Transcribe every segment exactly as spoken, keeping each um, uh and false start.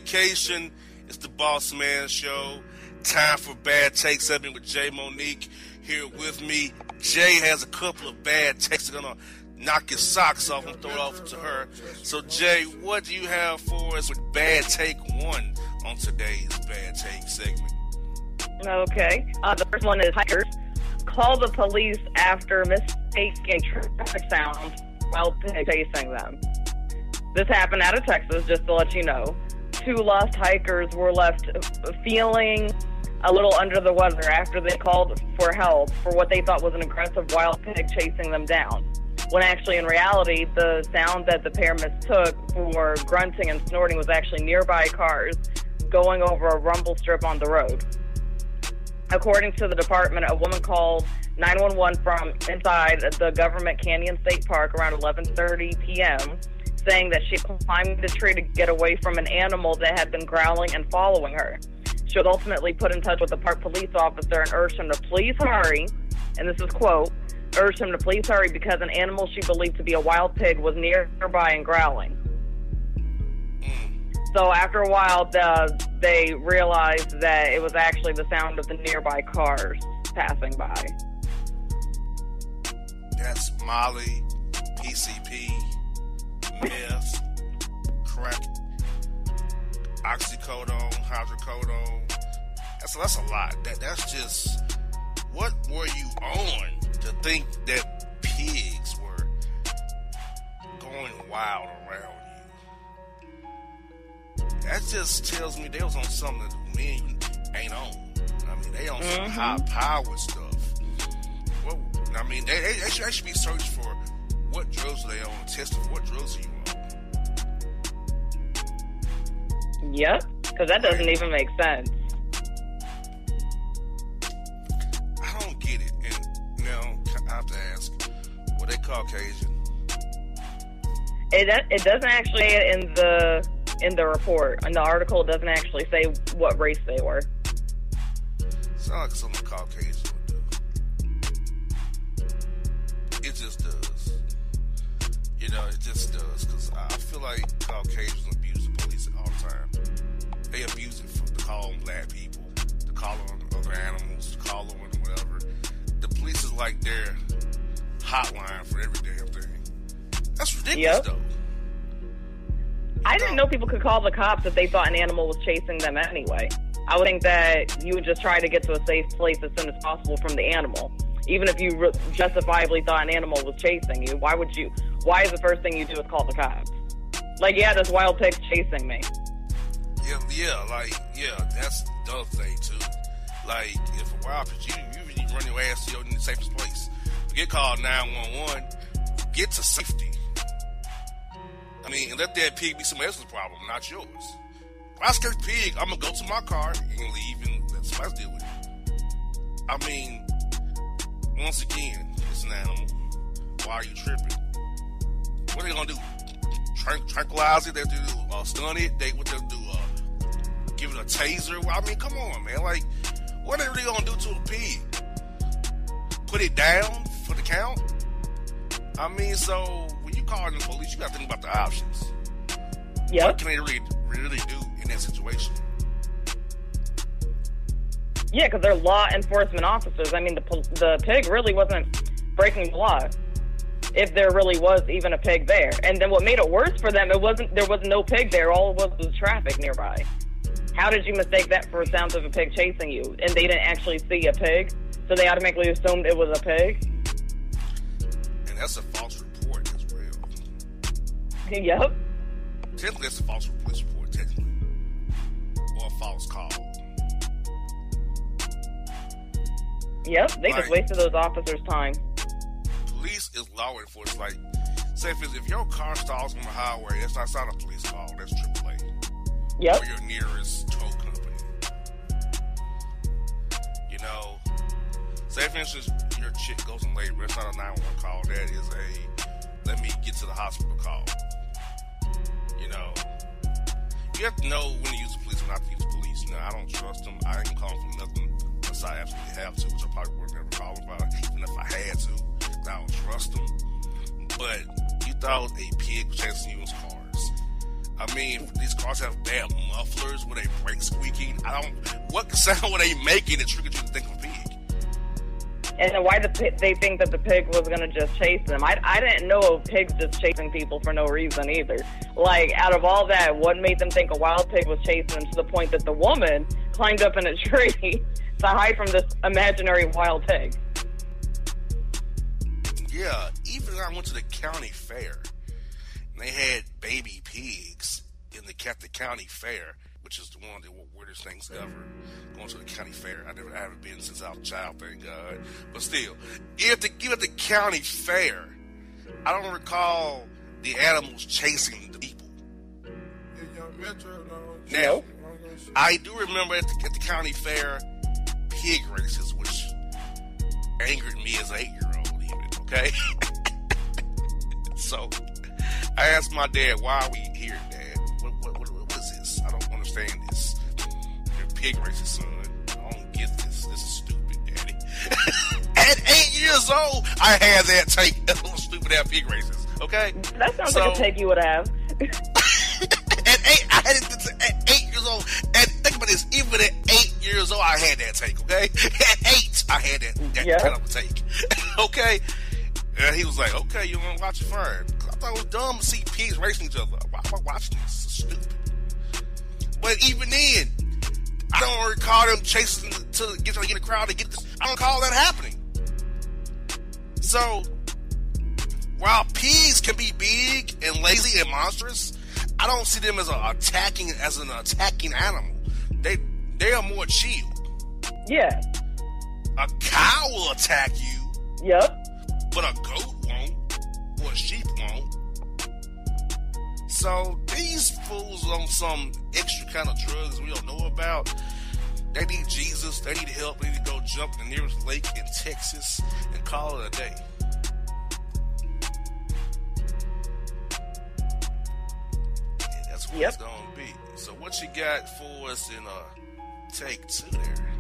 vacation. It's the Boss Man Show. Time for Bad Takes segment with Jay Monique here with me. Jay has a couple of bad takes. They're going to knock your socks off and throw it off to her. So, Jay, what do you have for us with Bad Take one on today's Bad Take segment? Okay. Uh, the first one is hikers call the police after mistaking traffic sounds while chasing them. This happened out of Texas, just to let you know. Two lost hikers were left feeling a little under the weather after they called for help for what they thought was an aggressive wild pig chasing them down, when actually in reality the sound that the pair mistook for grunting and snorting was actually nearby cars going over a rumble strip on the road. According to the department, a woman called nine one one from inside the Government Canyon State Park around eleven thirty p.m., saying that she climbed a tree to get away from an animal that had been growling and following her. She was ultimately put in touch with a park police officer and urged him to please hurry, and this is quote, urged him to please hurry because an animal she believed to be a wild pig was nearby and growling. So after a while, the, they realized that it was actually the sound of the nearby cars passing by. That's Molly, P C P, meth, crack, oxycodone, hydrocodone. That's, that's a lot. That That's just, what were you on to think that pigs were going wild around you? That just tells me they was on something that me and you ain't on. I mean, they on some mm-hmm. high power stuff. Well, I mean, they, they, they, should, they should be searched for what drugs are they on, testing for what drugs are you on. Yep, because that doesn't right. even make sense. I don't get it. And now I have to ask, were they Caucasian? It it doesn't actually in the in the report in the article. It doesn't actually say what race they were. Sounds like something Caucasian would do. It just does. You know, it just does because I feel like Caucasians abuse the police all the time. They abuse it for, to call on black people, to call on other animals, to call on whatever. The police is like their hotline for every damn thing. That's ridiculous, yep. though. I didn't know people could call the cops if they thought an animal was chasing them anyway. I would think that you would just try to get to a safe place as soon as possible from the animal. Even if you re- justifiably thought an animal was chasing you, why would you? Why is the first thing you do is call the cops? Like, yeah, this wild pig's chasing me. Yeah, yeah, like, yeah, that's the other thing, too. Like, if a wild pig, you, you really run your ass to your in the safest place. Get called nine one one, get to safety. I mean, and let that pig be somebody else's problem, not yours. If I scare the pig, I'm going to go to my car and leave and let somebody else deal with it. I mean, once again, it's an animal. Why are you tripping? What are they going to do? Tranq- tranquilize it? They do uh, stun it? They, what they'll do? Uh, give it a taser? Well, I mean, come on, man. Like, what are they really going to do to a pig? Put it down for the count? I mean, so when you call the police, you got to think about the options. Yep. What can they really, really do in that situation? Yeah, because they're law enforcement officers. I mean, the the pig really wasn't breaking the law, if there really was even a pig there. And then what made it worse for them, it wasn't there was no pig there. All it was was traffic nearby. How did you mistake that for sounds of a pig chasing you? And they didn't actually see a pig, so they automatically assumed it was a pig? And that's a false report as well. Yep. Technically, that's a false police report, technically. Or a false call. Yep, they like, just wasted those officers' time. Police is law enforcement. Like, say if, if your car stalls on the highway, that's not, that's not a police call. That's triple A. Yep. Or your nearest tow company. You know, say for instance, your chick goes in labor. That's not a nine one one call. That is a, let me get to the hospital call. You know, you have to know when to use the police and not to use the police. Now, I don't trust them. I ain't calling for nothing unless I absolutely have to, which I probably would never call about it, even if I had to, because I don't trust them. But you thought a pig was chasing you in cars. I mean, these cars have bad mufflers where they brake squeaking. I don't. What sound were they making that triggered you to think of a pig? And then why the pi- they think that the pig was going to just chase them. I, I didn't know of pigs just chasing people for no reason either. Like, out of all that, what made them think a wild pig was chasing them to the point that the woman climbed up in a tree to hide from this imaginary wild pig? Yeah, even when I went to the county fair, and they had baby pigs in the, at the county fair, which is the one of the weirdest things ever. Going to the county fair. I never I haven't been since I was a child, thank God. But still, if the give at the county fair, I don't recall the animals chasing the people. Now, I do remember at the, at the county fair pig races, which angered me as an eight-year-old even, okay? So, I asked my dad, why are we here, Dad? What, what, what, what is this? I don't understand this. Pig races, son. I don't get this. This is stupid, Daddy. At eight years old, I had that take. That little stupid ass pig races. Okay? That sounds so, like a take you would have. At eight, I had it at eight years old. And think about this, even at eight years old, I had that take, okay? At eight, I had that, that yeah. kind of a take. Okay? And he was like, okay, you want to watch it first? I thought it was dumb to see pigs racing each other. Why am I watching this? It's stupid. But even then, I don't recall them chasing to get to get a crowd to get this. I don't recall that happening. So, while pigs can be big and lazy and monstrous, I don't see them as a attacking as an attacking animal. They they are more chill. Yeah. A cow will attack you. Yep. But a goat won't, or a sheep won't. So these fools on some extra kind of drugs we don't know about. They need Jesus. They need help. They need to go jump in the nearest lake in Texas and call it a day. And that's what yep. it's gonna be. So what you got for us in uh, take two there?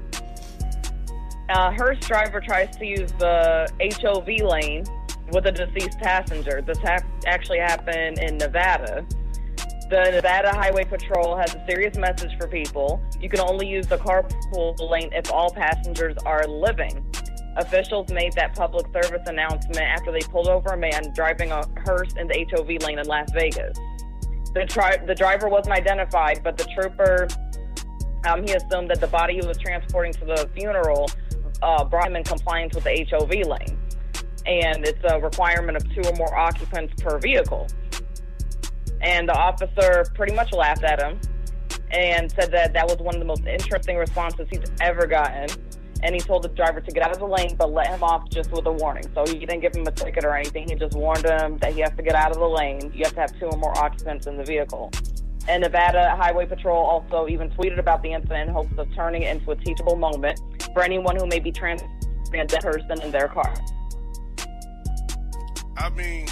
Uh, Hearst driver tries to use the H O V lane with a deceased passenger. This ha- actually happened in Nevada. The Nevada Highway Patrol has a serious message for people. You can only use the carpool lane if all passengers are living. Officials made that public service announcement after they pulled over a man driving a Hearst in the H O V lane in Las Vegas. The, tri- the driver wasn't identified, but the trooper, um, he assumed that the body he was transporting to the funeral uh, brought him in compliance with the H O V lane. And it's a requirement of two or more occupants per vehicle. And the officer pretty much laughed at him and said that that was one of the most interesting responses he's ever gotten. And he told the driver to get out of the lane, but let him off just with a warning. So he didn't give him a ticket or anything. He just warned him that he has to get out of the lane. You have to have two or more occupants in the vehicle. And Nevada Highway Patrol also even tweeted about the incident in hopes of turning it into a teachable moment for anyone who may be transporting a dead person in their car. I mean,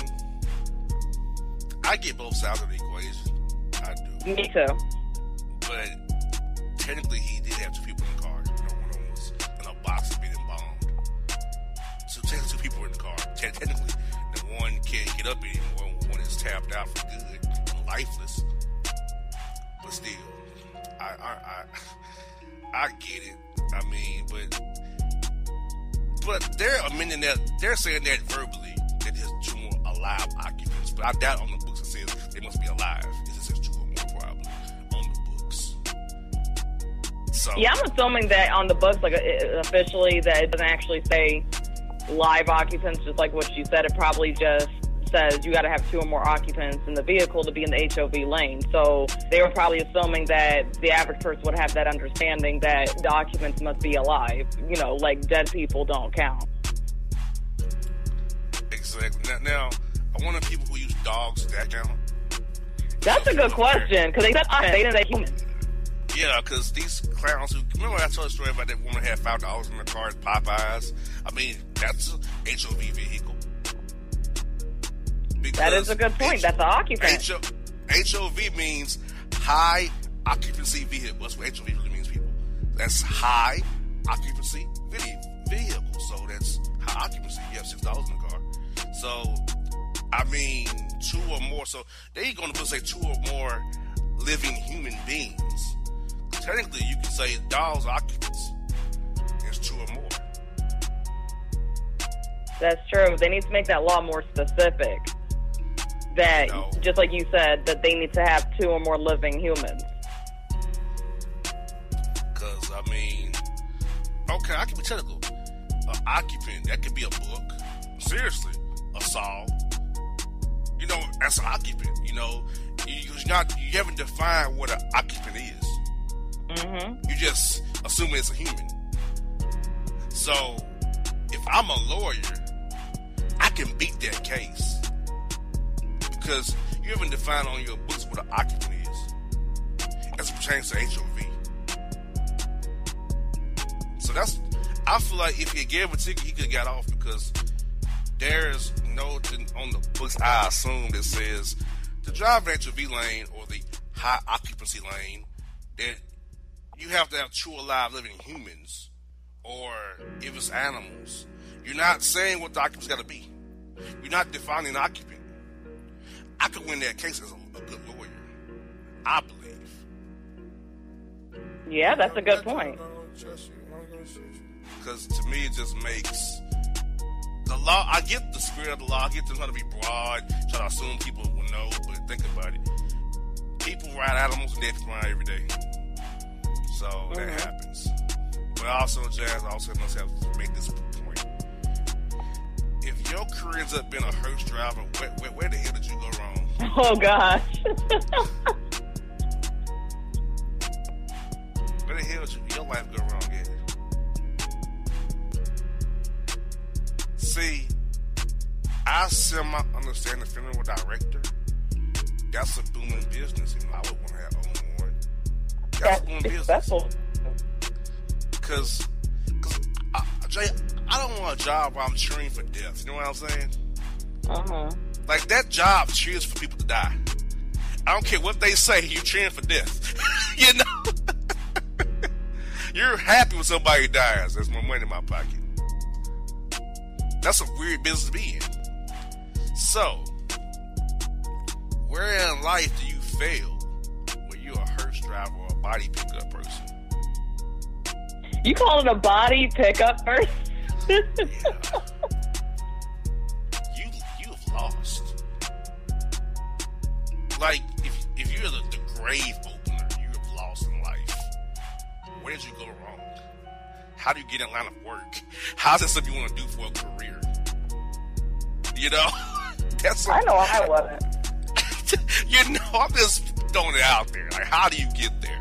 I get both sides of the equation. I do. Me too. But technically, he did have two people in the car. You know, one of them was in a box being bombed. So technically, two people were in the car. Te- technically, the one can't get up anymore. One is tapped out for good and lifeless. But still, I I I, I get it. I mean, but but they're amending that. They're saying that verbally. That there's two more alive occupants. But I doubt on the books it says they must be alive. It just says two or more probably on the books. So yeah, I'm assuming that on the books, like it, officially, that it doesn't actually say live occupants, just like what you said. It probably just says you got to have two or more occupants in the vehicle to be in the H O V lane. So they were probably assuming that the average person would have that understanding that the occupants must be alive. You know, like dead people don't count. Exactly. Now, now, I wonder if people who use dogs, that count? That's a good question, because they said they didn't say human. Yeah, because these clowns who... Remember I told a story about that woman who had five dollars in her car at Popeyes? I mean, that's an H O V vehicle. Because that is a good point. H- that's an occupant. H O- H O V means high occupancy vehicle. That's what H O V really means, people. That's high occupancy vehicle. So that's high occupancy. You have six dollars in the car. So I mean, two or more. So they're going to say two or more living human beings. Technically, you can say dogs are occupants. There's two or more. That's true. They need to make that law more specific. That, No. just like you said, that they need to have two or more living humans. Because, I mean, okay, I can be technical. An occupant, that could be a book. Seriously, a saw. You know, that's an occupant. You know, you, you're not, you haven't defined what an occupant is. Mm-hmm. You just assume it's a human. So, if I'm a lawyer, I can beat that case. Because you haven't defined on your books what an occupant is. As it pertains to H O V. So that's, I feel like if he gave a ticket, he could have got off because there's no, on the books I assume that says to drive an H O V lane or the high occupancy lane, that you have to have true alive living humans, or if it's animals. You're not saying what the occupant's got to be. You're not defining an occupant. I could win that case as a, a good lawyer. I believe. Yeah, that's a good point. Because to me, it just makes the law. I get the spirit of the law. I get them trying to be broad, trying to assume people will know. But think about it. People ride animals and dead people ride every day. So mm-hmm. that happens. But also, Jazz, I also must have to make this point. If your career ends up being a hearse driver, where, where, where the hell did you go wrong? Oh, gosh. Where the hell did you, your life go wrong at? See, I semi understand the funeral director. That's a booming business. You know, I would want to have own one. That's, That's a booming business. Because, because Jay, I don't want a job where I'm cheering for death. You know what I'm saying? Uh-huh. Like, that job cheers for people to die. I don't care what they say, you're cheering for death. You know? You're happy when somebody dies. There's more money in my pocket. That's a weird business to be in. So, where in life do you fail when you're a hearse driver or a body pickup person? You call it a body pickup person? Yeah. You you've lost. Like if if you're the, the grave opener, you have lost in life. Where did you go wrong? How do you get in line of work? How's that something you want to do for a career? You know, that's. I know I wasn't. You know, I'm just throwing it out there. Like, how do you get there?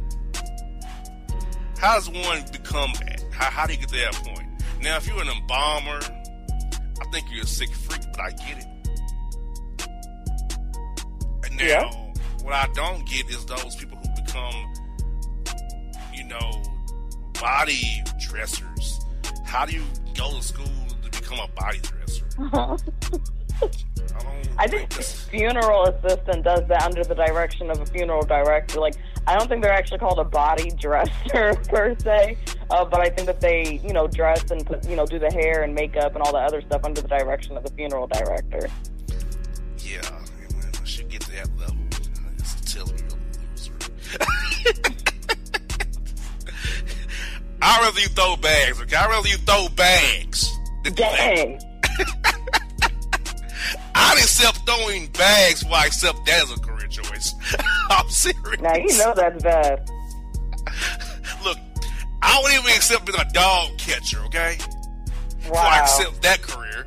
How does one become that? How, how do you get to that point? Now, if you're an embalmer, I think you're a sick freak, but I get it. And now, yeah. What I don't get is those people who become, you know, body dressers. How do you go to school to become a body dresser? I, don't I think a funeral assistant does that under the direction of a funeral director. Like, I don't think they're actually called a body dresser per se, uh, but I think that they, you know, dress and put, you know, do the hair and makeup and all the other stuff under the direction of the funeral director. Yeah, once you get to that level, it's telling you a loser. I'd rather you throw bags, okay? I'd rather you throw bags. Dang. I'd accept throwing bags before I accept that as a career choice. I'm serious. Now, you know that's bad. Look, I wouldn't even accept being a dog catcher, okay? Wow. Before I accept that career.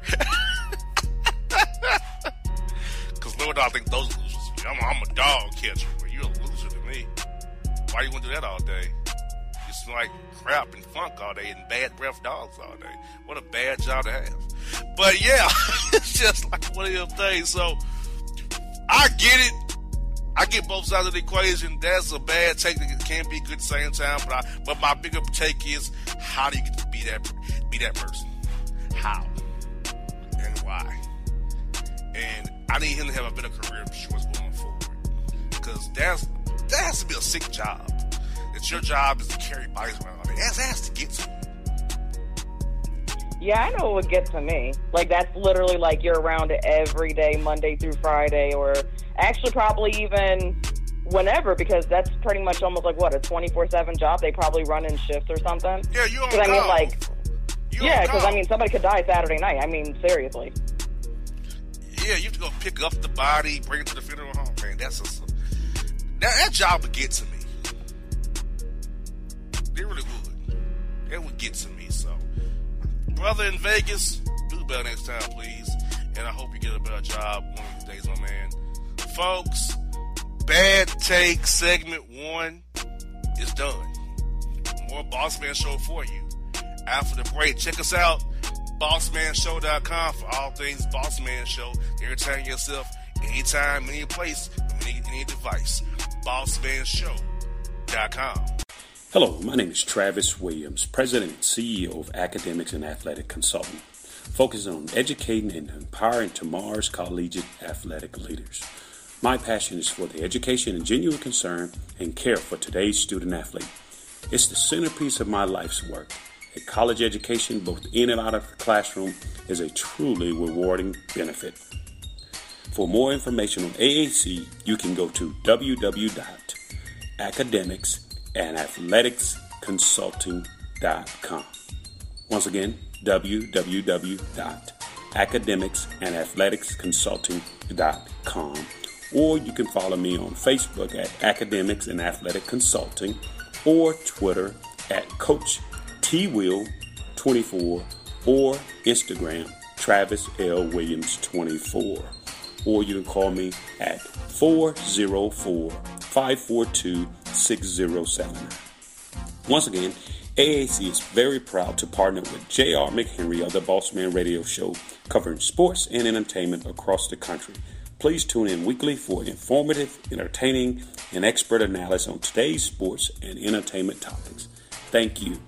Because Lord, I think those are losers. I'm a, I'm a dog catcher. Well, you're a loser to me. Why do you want to do that all day? You smell like crap and funk all day and bad breath dogs all day. What a bad job to have. But yeah, it's just like one of them things. So I get it. I get both sides of the equation. That's a bad take that can be good at the same time. But I, but my bigger take is, how do you get to be that be that person? How and why? And I need him to have a better career choice going forward, because that's that has to be a sick job. That your job is to carry bodies around. I mean, that's has to get to you. Yeah, I know it would get to me. Like, that's literally like you're around it every day, Monday through Friday, or actually probably even whenever, because that's pretty much almost like, what, a twenty-four seven job? They probably run in shifts or something. Yeah, you on call. I mean, like, you yeah, because, I mean, somebody could die Saturday night. I mean, seriously. Yeah, you have to go pick up the body, bring it to the funeral home. Man, that's a, that, that job would get to me. It really would. It would get to me, so. Brother in Vegas, do better next time, please. And I hope you get a better job one of these days, my man. Folks, Bad Take segment one is done. More Boss Man Show for you. After the break, check us out, boss man show dot com, for all things Boss Man Show. Entertain yourself anytime, any place, any, any device. boss man show dot com. Hello, my name is Travis Williams, President and C E O of Academics and Athletic Consulting, focusing on educating and empowering tomorrow's collegiate athletic leaders. My passion is for the education and genuine concern and care for today's student athlete. It's the centerpiece of my life's work. A college education, both in and out of the classroom, is a truly rewarding benefit. For more information on A A C, you can go to w w w dot academics and athletics consulting dot com. Once again, w w w dot academics and athletics consulting dot com. Or you can follow me on Facebook at Academics and Athletic Consulting, or Twitter at Coach T Will twenty-four, or Instagram Travis L Williams twenty-four. Or you can call me at four oh four, five four two, six oh seven nine. Once again, A A C is very proud to partner with J R McHenry of the Boss Man Radio Show, covering sports and entertainment across the country. Please tune in weekly for informative, entertaining, and expert analysis on today's sports and entertainment topics. Thank you.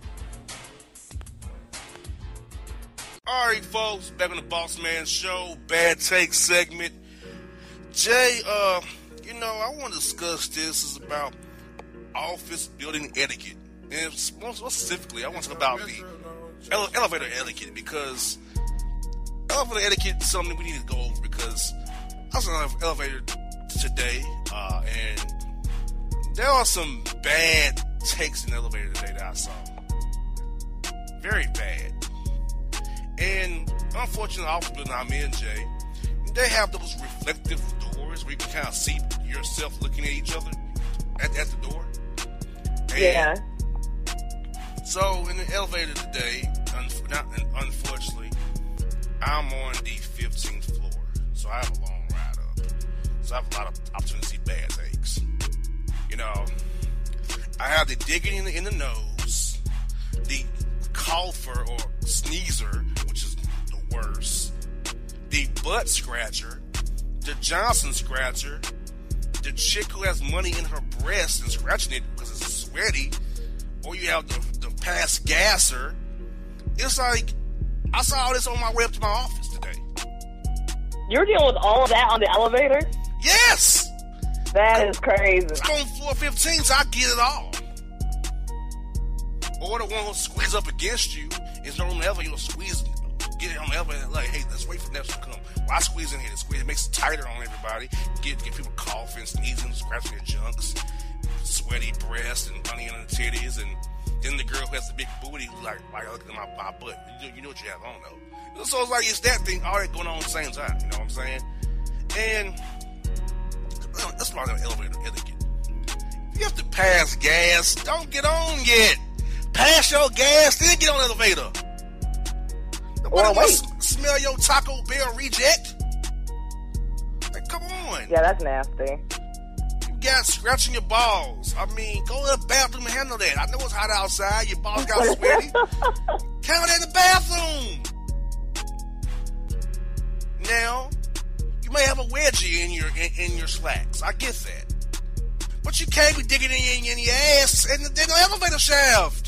All right, folks, back on the Boss Man Show, Bad Take segment. Jay, uh, you know, I want to discuss this is about office building etiquette. And more specifically, I want to talk about the ele- elevator etiquette, because elevator etiquette is something we need to go over, because I was on an elevator today, uh, and there are some bad takes in the elevator today that I saw. Very bad. And unfortunately, the office building I'm in, Jay, they have those reflective doors where you can kind of see yourself looking at each other at, at the door. And yeah. So in the elevator today, un- not, unfortunately, I'm on the fifteenth floor, so I have a long ride up. So I have a lot of opportunity to see bad takes. You know, I have the digging in the, in the nose, the cougher or sneezer, which is the worst, the butt scratcher, the Johnson scratcher, the chick who has money in her breast and scratching it because it's sweaty, or you have the, the past gasser. It's like, I saw all this on my way up to my office today. You're dealing with all of that on the elevator? Yes! That is crazy. I'm on floor fifteen, so I get it all. Or the one who'll squeeze up against you is no one ever, you'll squeeze, get it on the elevator, like, hey, let's wait for the next one to come. Why squeeze in here? Squeeze, it makes it tighter on everybody. Get, get people coughing, sneezing, scratching their junks, sweaty breasts and honey on the titties, and then the girl who has the big booty who's like, why are you looking at my, my butt? You, you know what you have on, though. So it's like, it's that thing, all that going on at the same time, you know what I'm saying? And that's why I'm elevator etiquette. If you have to pass gas, don't get on yet. Pass your gas, then get on the elevator. Nobody wants to smell your Taco Bell reject. Like, come on. Yeah, that's nasty. You got scratching your balls. I mean, go to the bathroom and handle that. I know it's hot outside. Your balls got sweaty. Handle that in the bathroom. Now, you may have a wedgie in your in, in your slacks. I get that. But you can't be digging in, in your ass in the, in the elevator shaft.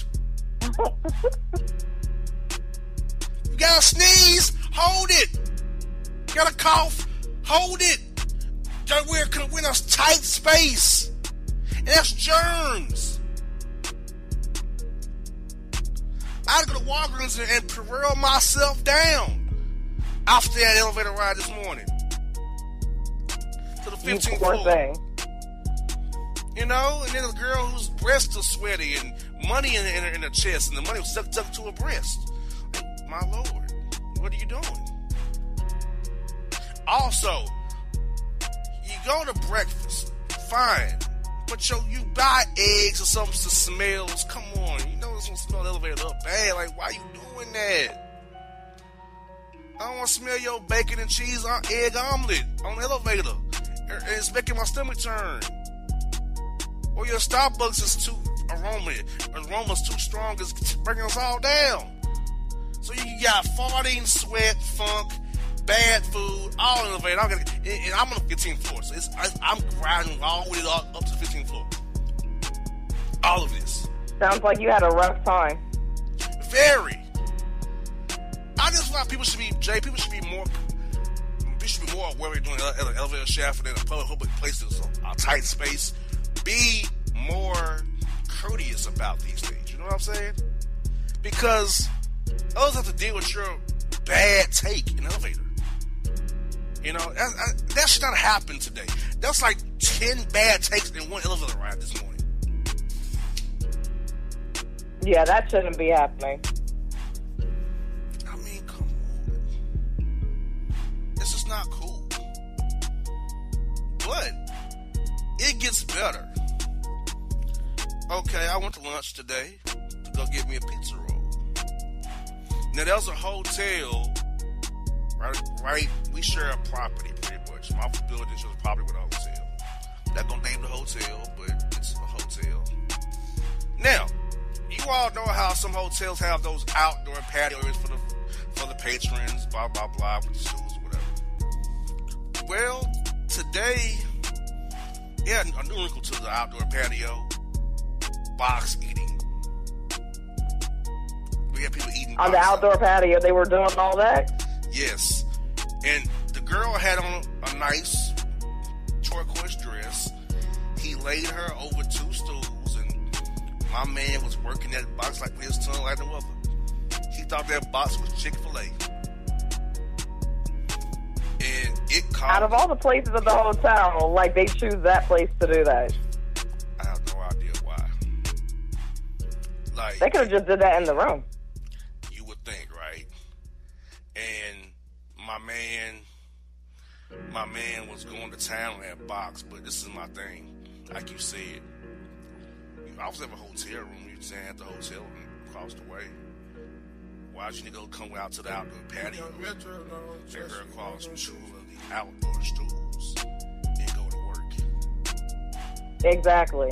You gotta sneeze, hold it. You gotta cough, hold it. We're, we're in a tight space. And that's germs. I had to go to Walgreens and, and parole myself down after that elevator ride this morning to the fifteenth floor. Thing. You know, and then a girl whose breasts are sweaty and money in, in, her, in her chest, and the money was stuck, stuck to her breast. Like, my Lord, what are you doing? Also, you go to breakfast, fine, but yo, you buy eggs or something that smells. Come on, you know it's gonna smell the elevator up bad. Like, why you doing that? I don't want to smell your bacon and cheese on egg omelet on the elevator. It's making my stomach turn. Or your Starbucks is too aroma, aroma's too strong, it's bringing us all down. So you got farting, sweat, funk, bad food, all in the elevator. I'm, gonna, and I'm on the fifteenth floor, so it's, I'm grinding all the way up, up to the fifteenth floor. All of this. Sounds like you had a rough time. Very. I just thought people should be, Jay, people should be more, people should be more aware of doing an elevator shaft and in a public, public places, a tight space. Be more courteous about these things. You know what I'm saying? Because others have to deal with your bad take in the elevator. You know, that, that should not happen today. That's like ten bad takes in one elevator ride this morning. Yeah, that shouldn't be happening. I mean, come on. This is not cool. But it gets better. Okay, I went to lunch today to go get me a pizza roll. Now, there's a hotel, right? Right, we share a property pretty much. My building shares a property with a hotel. I'm not gonna name the hotel, but it's a hotel. Now, you all know how some hotels have those outdoor patio areas for the for the patrons, blah blah blah, with the stools or whatever. Well, today, yeah, a new wrinkle to the outdoor patio. Box eating. We had people eating on the outdoor patio. They were doing all that. Yes, and the girl had on a nice turquoise dress. He laid her over two stools, and my man was working that box like his tongue like no other. He thought that box was Chick-fil-A, and it caught. Out of all the places at the hotel, like they choose that place to do that. I have no idea why. Like, they could have just did that in the room. You would think, right? And my man, my man was going to town on that box, but this is my thing. Like you said, I was at a hotel room. You saying at the hotel room across the way. Why don't you go come out to the outdoor patio and take her across two of the outdoor stools and go to work? Exactly.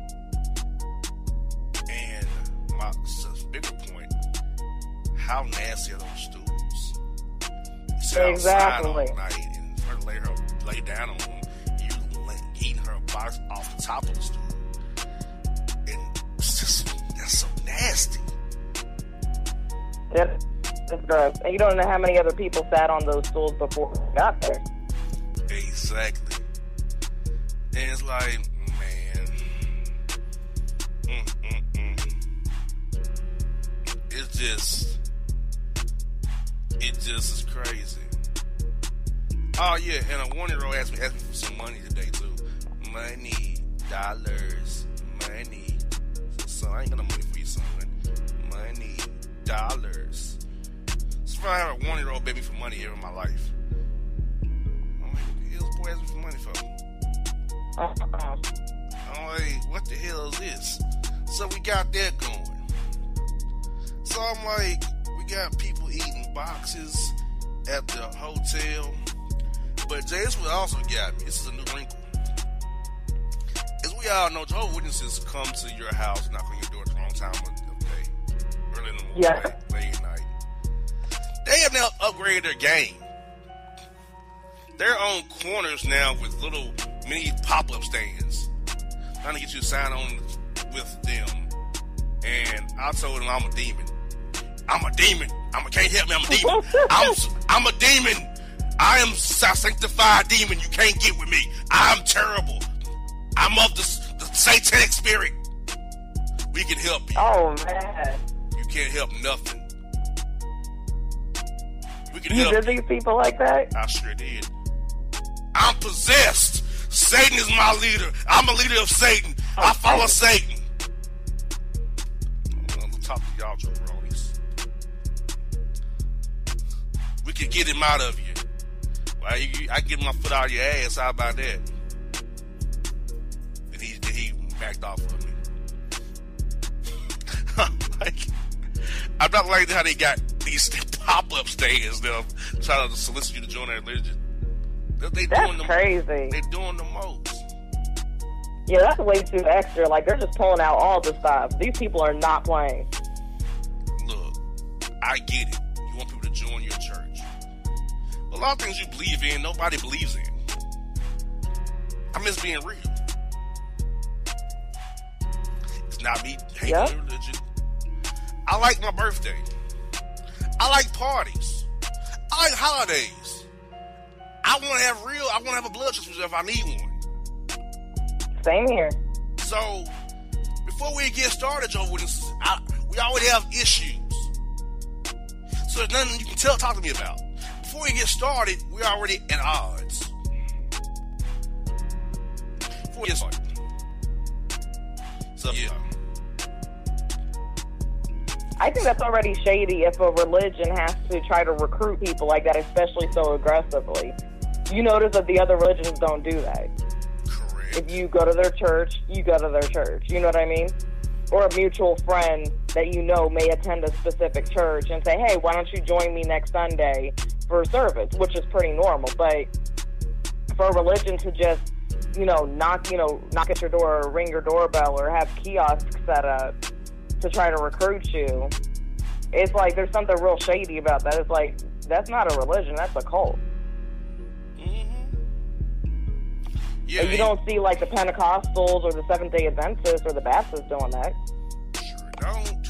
And my bigger point, how nasty are those stools? You sit exactly. outside all night and her lay her lay down on them. You lay, eating her box off the top of the stool, and it's just that's so nasty. Yep, that's gross. And you don't know how many other people sat on those stools before we got there. Exactly. And it's like, man, mm, mm, mm. It's just, it just is crazy. Oh yeah, and a one-year-old asked me, asked me for some money today too. Money, dollars, money. So I ain't got no money for you, son. Money, dollars. So if I have a one-year-old baby for money ever in my life. I'm like, what the hell this boy asked me for money for? Uh-uh. I'm like, what the hell is this? So we got that going. So I'm like, we got people eating boxes at the hotel. But Jay, this what also got me. This is a new wrinkle. As we all know, Jehovah's Witnesses come to your house, knock on your door at the wrong time of the day. Early in the morning, Yeah. late, late at night. They have now upgraded their game. They're on corners now with little mini pop-up stands. Trying to get you to sign on with them. And I told them I'm a demon. I'm a demon. I'm a, can't help me, I'm a demon. I'm, I'm a demon. I am a sanctified demon. You can't get with me. I'm terrible. I'm of the, the satanic spirit. We can help you. Oh, man. You can't help nothing. We can You help. did these people like that? I sure did. I'm possessed. Satan is my leader. I'm a leader of Satan. I follow Satan. I'm gonna talk to y'all, jabronis. We can get him out of you. Well, you, I get my foot out of your ass. How about that? And he, and he backed off of me. like, I'm not like how they got these pop-up stands. They're trying to solicit you to join their religion. They, they That's doing the, crazy. They're doing the most. Yeah, that's way too extra. Like, they're just pulling out all the stuff. These people are not playing. Look, I get it. You want people to join your church. But a lot of things you believe in, nobody believes in. I miss being real. It's not me hating Yep. religion. I like my birthday. I like parties. I like holidays. I want to have real, I want to have a blood transfusion if I need one. Same here. So, before we get started, Joe Williams, I, we already have issues. So there's nothing you can tell, talk to me about. Before we get started, we're already at odds. Before we get started. So, yeah. I think that's already shady if a religion has to try to recruit people like that, especially so aggressively. You notice that the other religions don't do that. Correct. If you go to their church, you go to their church. You know what I mean? Or a mutual friend that you know may attend a specific church and say, hey, why don't you join me next Sunday for a service, which is pretty normal. But for a religion to just, you know, knock, you know, knock at your door or ring your doorbell or have kiosks set up to try to recruit you, it's like there's something real shady about that. It's like, that's not a religion, that's a cult. Mm-hmm. Yeah, And you don't see like the Pentecostals or the Seventh-day Adventists or the Baptists doing that. Sure don't.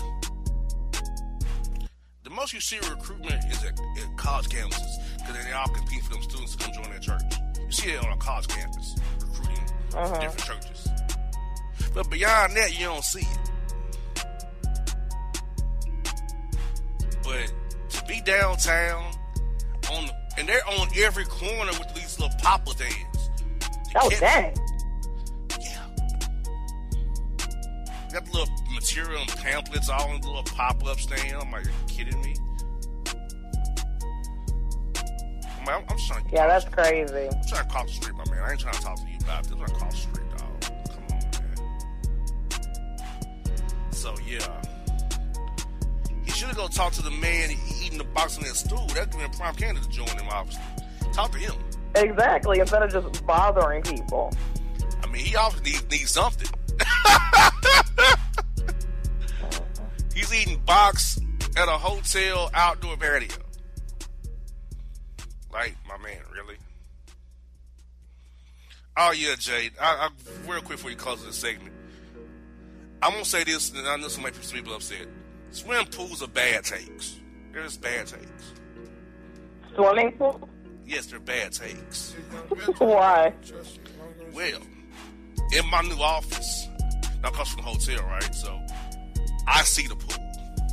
The most you see recruitment is at, at college campuses because they all compete for them students to come join their church. You see it on a college campus, recruiting Uh-huh. different churches. But beyond that, you don't see it. But to be downtown, on the, and they're on every corner with these little pop-up stands. You Oh, can't- dang. Yeah. Got the little material and pamphlets all in the little pop-up stand. I'm like, are you kidding me? I'm, like, I'm, I'm just trying to Yeah, that's crazy. I'm trying to cross the street, my man. I ain't trying to talk to you about this. I'm trying to cross the street, dog. Come on, man. So, yeah. He should have go talk to the man eating the box on that stool. That'd been a prime candidate to join him, obviously. Talk to him. Exactly, instead of just bothering people. I mean, he obviously needs, needs something. He's eating box at a hotel outdoor patio. Like, my man, really? Oh, yeah, Jay. I, I, real quick before you close this segment. I'm going to say this, and I know some might be some people upset. Swimming pools are bad takes. They're just bad takes. Swimming pool? Yes, they're bad takes. Why? Well, in my new office, now I come from the hotel, right? So I see the pool,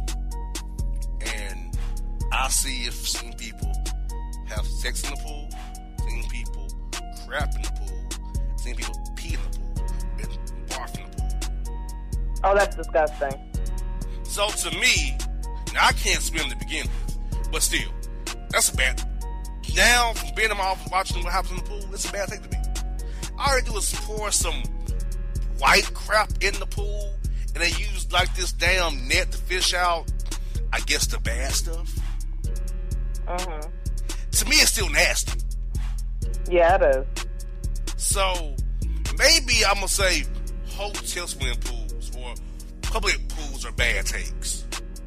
and I see if some people have sex in the pool, seen people crap in the pool, seen people pee in the pool, and barf in the pool. Oh, that's disgusting. So to me, now I can't swim to begin with, but still, that's a bad. Now, from being in my office watching what happens in the pool, it's a bad thing to me. All I do is pour some white crap in the pool, and they use like this damn net to fish out, I guess, the bad stuff. Uh-huh. To me, it's still nasty. Yeah, it is. So, maybe I'm going to say hotel swimming pools or public pools are bad takes.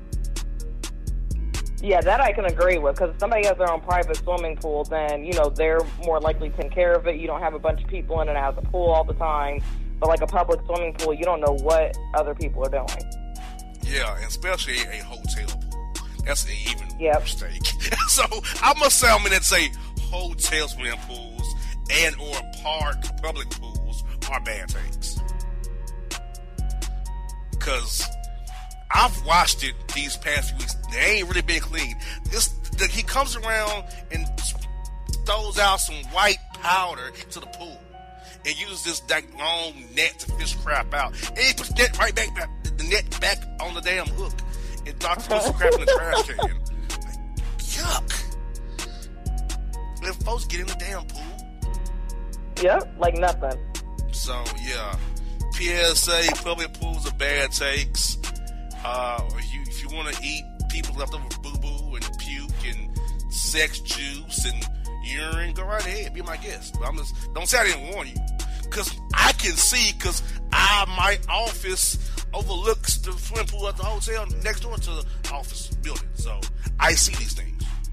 Yeah, that I can agree with, because if somebody has their own private swimming pool, then, you know, they're more likely to take care of it. You don't have a bunch of people in and out of the pool all the time. But like a public swimming pool, you don't know what other people are doing. Yeah, and especially a hotel pool. That's an even Yep. worse take. So, I must say, I'm going to say hotel swimming pools and or park public pools are bad takes. Because I've watched it these past few weeks. They ain't really been clean. This the, he comes around and throws out some white powder to the pool and uses this that long net to fish crap out. And he puts the net right back, back the net back on the damn hook and Doctor puts the crap in the trash can. Like, yuck. And folks get in the damn pool. Yep, like nothing. So yeah, P S A: public pools are bad takes. Uh, if you if you want to eat people left over boo boo and puke and sex juice and urine, go right ahead, be my guest. But I'm just don't say I didn't warn you, because I can see, because I my office overlooks the swimming pool at the hotel next door to the office building, so I see these things.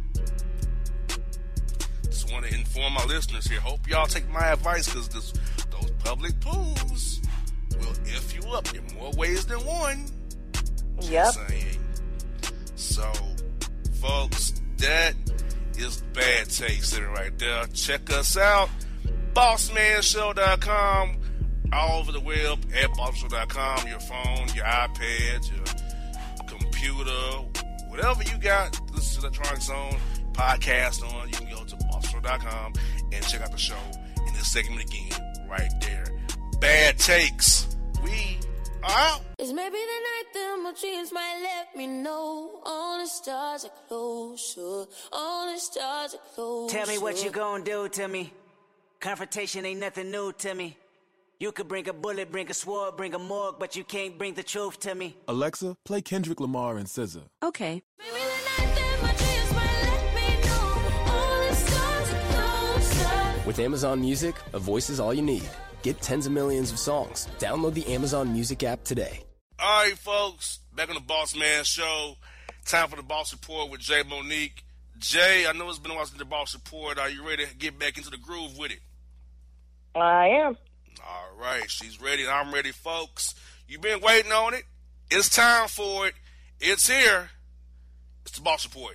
Just want to inform my listeners here. Hope y'all take my advice, because those public pools will F you up in more ways than one. Yep. Saying. So, folks, that is bad taste sitting right there. Check us out, boss man show dot com, all over the web at boss man show dot com. Your phone, your iPad, your computer, whatever you got, this is electronics on, podcast on, you can go to boss man show dot com and check out the show in this segment again, right there. Bad takes. We are out. It's maybe the night that my dreams might let me know. All the stars are closer. All the stars are closer. Tell me what you gonna do to me. Confrontation ain't nothing new to me. You could bring a bullet, bring a sword, bring a morgue, but you can't bring the truth to me. Alexa, play Kendrick Lamar and S Z A. Okay. Maybe the night that my dreams might let me know. All the stars are closer. With Amazon Music, a voice is all you need. Get tens of millions of songs. Download the Amazon Music app today. All right, folks. Back on the Boss Man Show. Time for the Boss Report with Jay Monique. Jay, I know it's been a while since the Boss Report. Are you ready to get back into the groove with it? I am. All right. She's ready. I'm ready, folks. You've been waiting on it. It's time for it. It's here. It's the Boss Report.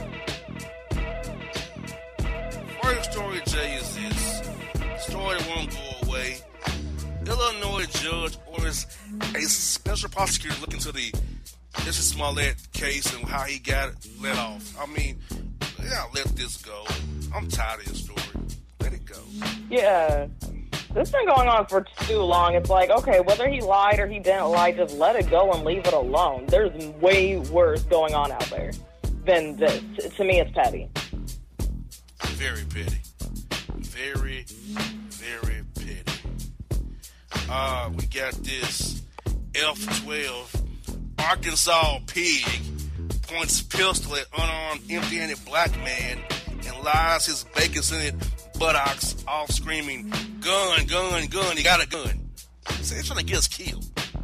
First story, Jay, is this. Story won't go away. Illinois judge orders a special prosecutor to look into the Jussie Smollett case and how he got let off. I mean, yeah, let this go. I'm tired of this story. Let it go. Yeah. This has been going on for too long. It's like, okay, whether he lied or he didn't lie, just let it go and leave it alone. There's way worse going on out there than this. To me, it's petty. Very petty. Very, very petty. Uh, we got this F twelve Arkansas pig points pistol at unarmed, empty-handed black man and lies his bacon-scented buttocks off screaming, gun, gun, gun, he got a gun. So they're trying to get us killed.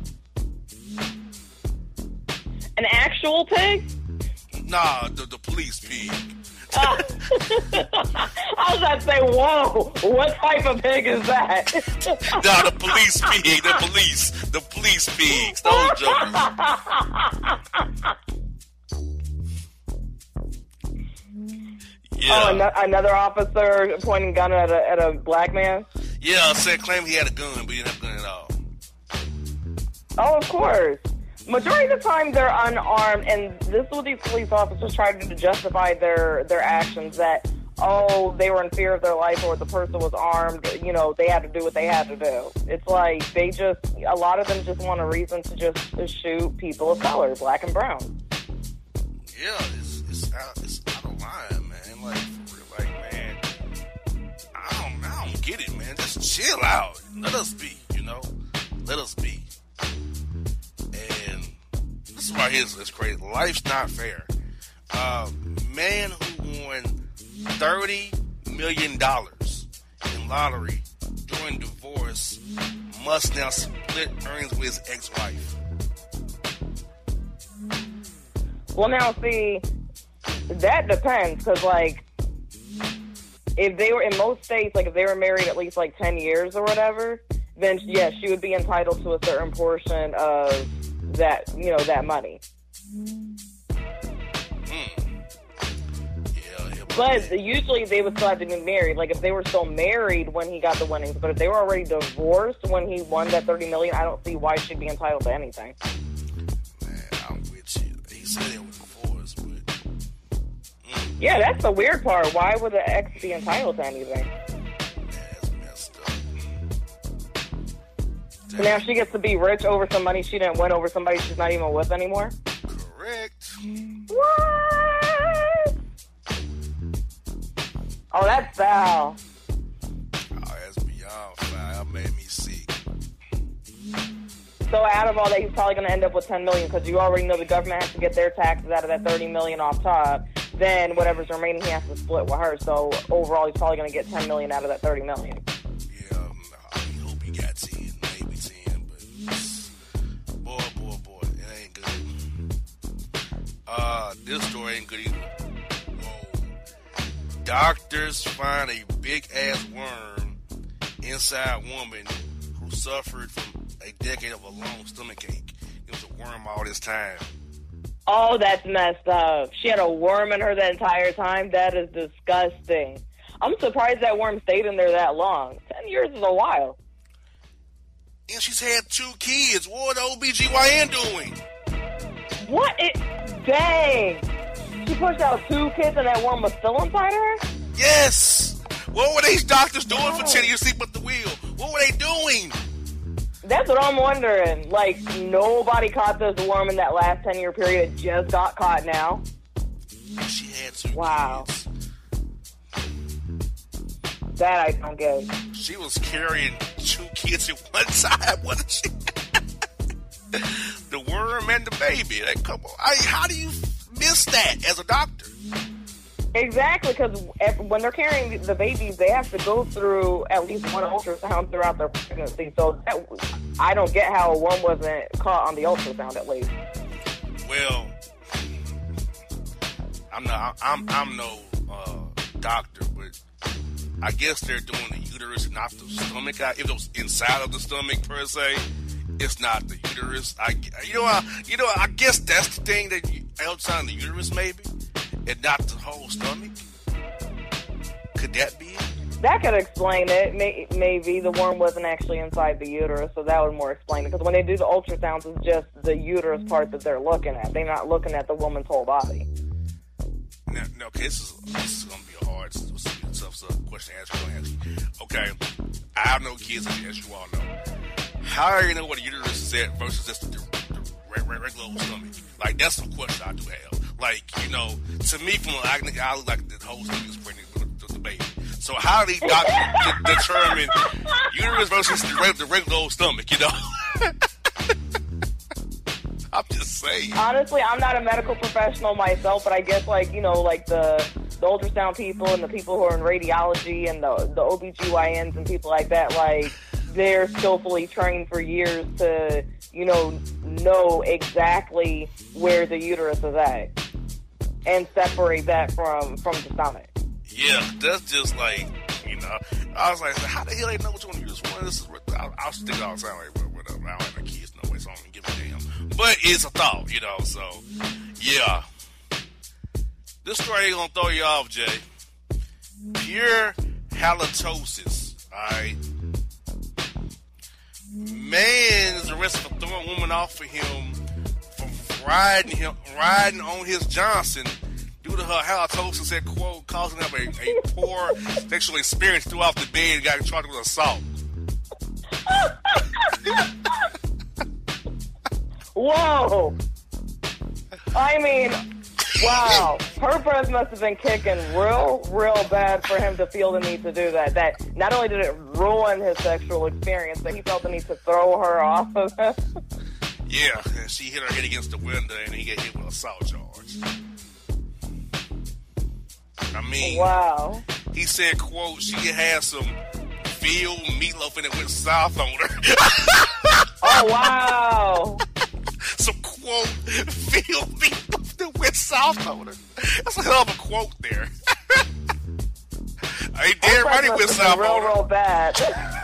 An actual pig? Nah, the, the police pig. Uh, I was about to say, whoa, what type of pig is that? Nah, the police pig, the police, the police pigs, those jokers. Yeah. Oh, an- another officer pointing a gun at a, at a black man? Yeah, said claimed he had a gun, but he didn't have a gun at all. Oh, of course. Majority of the time they're unarmed, and this is what these police officers try to justify their, their actions, that, oh, they were in fear of their life or the person was armed, you know, they had to do what they had to do. It's like they just, a lot of them just want a reason to just to shoot people of color, black and brown. Yeah, it's, it's, out, it's out of line, man. Like, for real, like, man, I don't, I don't get it, man. Just chill out. Let us be, you know? Let us be. And this right here is crazy. Life's not fair. Uh, man who won thirty million dollars in lottery during divorce must now split earnings with his ex-wife. Well, now, see, that depends, because, like, if they were, in most states, like, if they were married at least, like, ten years or whatever, then, yes, she would be entitled to a certain portion of that, you know, that money. Mm. Yeah, yeah, but yeah. Usually they would still have to be married. Like, if they were still married when he got the winnings, but if they were already divorced when he won that thirty million dollars, I don't see why she'd be entitled to anything. Man, I Yeah, that's the weird part. Why would the ex be entitled to anything? That's messed up. So now she gets to be rich over some money she didn't win over somebody she's not even with anymore? Correct. What? Oh, that's foul. Oh, that's beyond foul. That made me sick. So out of all that, he's probably going to end up with ten million dollars because you already know the government has to get their taxes out of that thirty million dollars off top. Then whatever's remaining, he has to split with her. So overall, he's probably going to get ten million dollars out of that thirty million dollars. Yeah, I hope he got ten, maybe ten, but boy, boy, boy, it ain't good. Uh, this story ain't good either. Whoa. Doctors find a big-ass worm inside a woman who suffered from a decade of a long stomach ache. It was a worm all this time. Oh, that's messed up. She had a worm in her the entire time? That is disgusting. I'm surprised that worm stayed in there that long. Ten years is a while. And she's had two kids. What the O B G Y N doing? What? It, dang. She pushed out two kids and that worm was still inside her? Yes. What were these doctors doing oh. for ten years sleep at the wheel? What were they doing? That's what I'm wondering. Like, nobody caught this worm in that last ten-year period. It just got caught now. She had two wow. kids. That I don't get. She was carrying two kids at one time, wasn't she? The worm and the baby. Like, come on. I, how do you miss that as a doctor? Exactly, because when they're carrying the babies, they have to go through at least one ultrasound throughout their pregnancy. So that, I don't get how a worm wasn't caught on the ultrasound at least. Well, I'm not. I'm. I'm no uh, doctor, but I guess they're doing the uterus, not the stomach. If it was inside of the stomach per se, it's not the uterus. I. You know. I, you know. I guess that's the thing that you, outside the uterus, maybe. And not the whole stomach? Could that be it? That could explain it. May, maybe the worm wasn't actually inside the uterus, so that would more explain it. Because when they do the ultrasounds, it's just the uterus part that they're looking at. They're not looking at the woman's whole body. Now, no, okay, this is, this is going to be a hard, tough, tough question to ask you. Okay, I have no kids, as you all know. How do you know what a uterus is at versus just the, the, the regular stomach? Like, that's some question I do have. Like, you know, to me, from I, I look like the whole thing is pregnant with the, the baby. So how do these doctors de- determine uterus versus the, reg- the regular old stomach, you know? I'm just saying. Honestly, I'm not a medical professional myself, but I guess, like, you know, like the, the ultrasound people and the people who are in radiology and the, the O B G Y Ns and people like that, like, they're skillfully trained for years to, you know, know exactly where the uterus is at and separate that from, from the stomach. Yeah, that's just like, you know, I was like, how the hell they know which one you just want? This is, I, I was thinking all the time, like, whatever, I don't have my kids no way, so I don't even give a damn. But it's a thought, you know, so, yeah. This story ain't gonna throw you off, Jay. Pure halitosis, alright? Man is arrested for throwing a woman off for him for riding him, riding on his Johnson due to her halitosis, said, quote, causing him a, a poor sexual experience, threw off the bed and got charged with assault. Whoa! I mean, wow. Her breath must have been kicking real, real bad for him to feel the need to do that. That not only did it ruin his sexual experience, but he felt the need to throw her off of it. Yeah, and she hit her head against the window and he got hit with an assault charge. I mean, wow. He said, quote, she had some veal meatloaf and it went south on her. Oh, wow. Some, quote, veal meatloaf that went south on her. That's a hell of a quote there. I ain't damn right he went south real, on her. Real bad.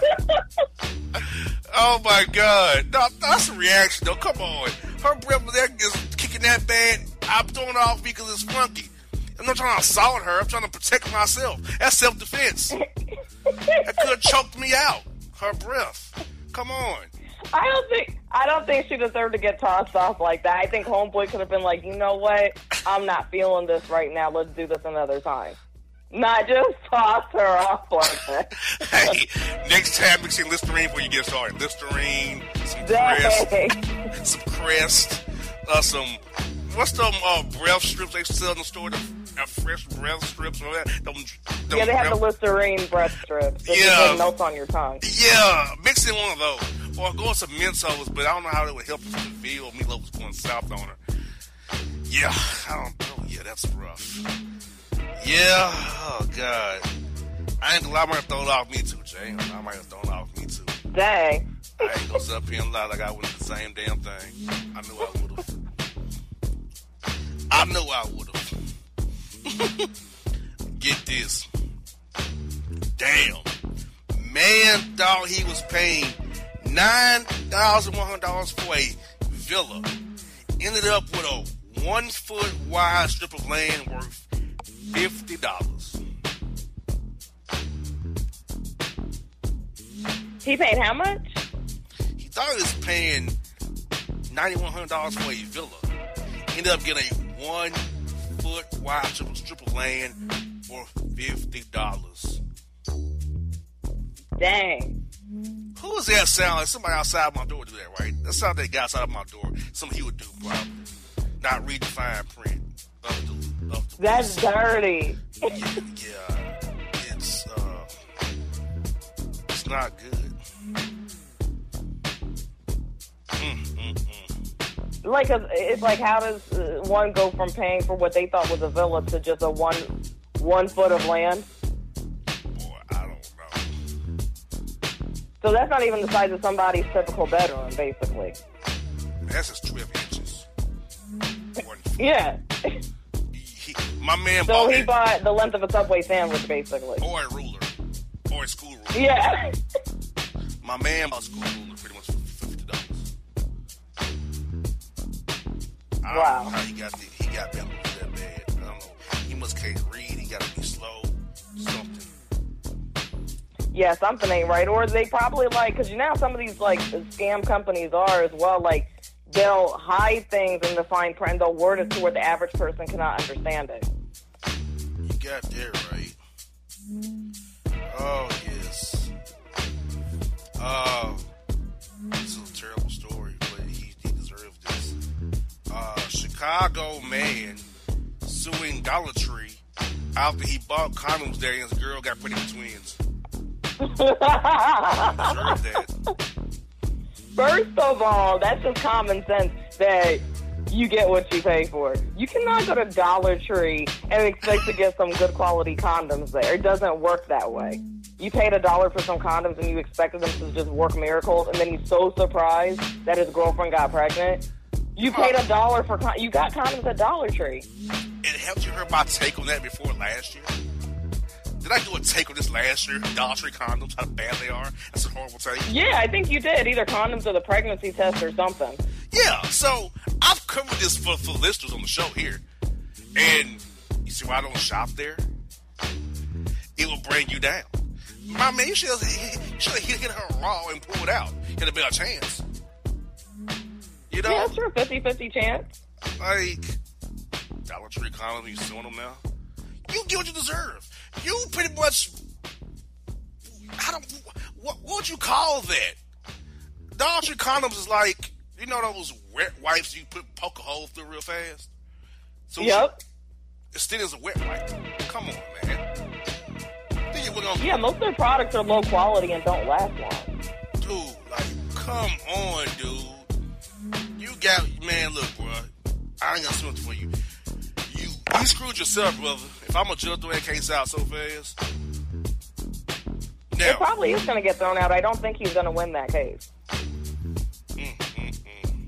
Oh, my God. No, that's a reaction, though. Come on. Her breath was there is kicking that bad. I'm throwing it off because it's funky. I'm not trying to assault her. I'm trying to protect myself. That's self-defense. That could have choked me out. Her breath. Come on. I don't think I don't think she deserved to get tossed off like that. I think Homeboy could have been like, you know what? I'm not feeling this right now. Let's do this another time. Not just toss her off like that. Hey, next time mix in Listerine before you get started. Listerine, some Crest, some Crest, uh, some, what's them uh, breath strips they sell in the store? The uh, fresh breath strips and all that. Them, them yeah, they have breath. the Listerine breath strips. They Yeah. just melts on your tongue. Yeah, mix in one of those. Or go with some Mentos, but I don't know how that would help us to feel. Meatloaf was going south on her. Yeah, I don't know. Yeah, that's rough. Yeah, oh God. I ain't gonna lie, I might have thrown it off me too, Jay. I might have thrown it off me too. Dang. I ain't gonna sit up here and lie like I was the same damn thing. I knew I would've. I knew I would've. Get this. Damn. Man thought he was paying nine thousand one hundred dollars for a villa. Ended up with a one foot wide strip of land worth fifty dollars. He paid how much? He thought he was paying nine thousand one hundred dollars for a villa. Ended up getting a one foot wide strip, strip of land for fifty dollars. Dang. Who does that sound like? Somebody outside my door do that, right? That sound like that guy outside my door. Something he would do, probably. Not read the fine print of the, of the That's piece. dirty. Yeah, yeah, it's uh, it's not good. Mm, mm, mm. Like, 'cause it's like, how does uh, one go from paying for what they thought was a villa to just a one one foot of land? Boy, I don't know. So that's not even the size of somebody's typical bedroom, basically. That's just twelve inches. One foot. Yeah. He, my man So bought he it, bought the length of a Subway sandwich, basically. or a ruler, or a school ruler. Yeah. My man bought a school ruler pretty much for fifty dollars. I Wow. don't know how he got the, he got that that bad. I don't know. He must can't read. He got to be slow. Something. Yeah, something ain't right. Or they probably, like, because you know how some of these, like, scam companies are as well, like, they'll hide things in the fine print. They'll word it to where the average person cannot understand it. You got that right. Oh yes. Uh, this is a terrible story, but he, he deserves this. Uh, Chicago man suing Dollar Tree after he bought condoms there and his girl got pregnant with twins. Deserve that. First of all, that's just common sense that you get what you pay for. You cannot go to Dollar Tree and expect to get some good quality condoms there. It doesn't work that way. You paid a dollar for some condoms and you expected them to just work miracles, and then he's so surprised that his girlfriend got pregnant. You paid a dollar for con- you got condoms at Dollar Tree. And haven't you heard my take on that before last year? Did I do a take on this last year? Dollar Tree condoms, how bad they are? That's a horrible take. Yeah, I think you did. Either condoms or the pregnancy test or something. Yeah, so I've covered this for, for listeners on the show here. And you see why I don't shop there? It will bring you down. My man, you should have hit, hit her raw and pull it out. Get a better chance. You know? Yeah, sure, fifty-fifty chance. Like, Dollar Tree condoms, you suing them now? You get what you deserve. You pretty much, I don't, what, what would you call that? Dollar Tree condoms is like, you know those wet wipes you put poke a hole through real fast? So Yep. It still is a wet wipe. Come on, man. Think you gonna, Yeah, most of their products are low quality and don't last long. dude, like, come on, dude. You got, man, look, bro. I ain't got something for you. You, you screwed yourself, brother. If I'm gonna just throw that case out so fast. Now, It probably is going to get thrown out. I don't think he's going to win that case. mm, mm,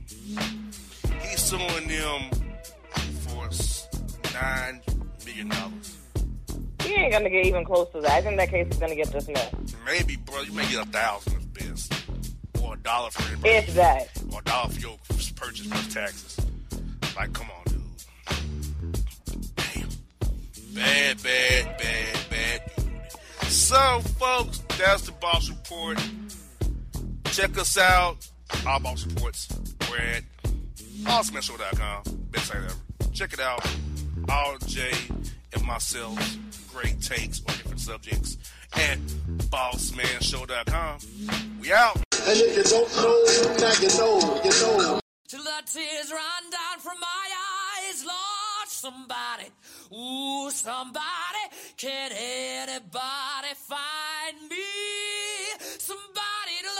mm. He's suing them for nine million dollars. He ain't going to get even close to that. I think that case is going to get dismissed. Maybe, bro, you may get a thousand at best, or a dollar for everybody, If that. or a dollar for your purchase plus taxes. Like, come on, dude. Damn, bad, bad, bad, bad dude. So, folks, that's the Boss Report. Check us out All Boss Reports. We're at boss man show dot com. Best site ever. Check it out. All Jay and myself, great takes on different subjects at boss man show dot com. We out. And if you don't know, now you know, you know. Till the tears run down from my eyes, Lord, somebody, ooh, somebody, can anybody find me? Somebody to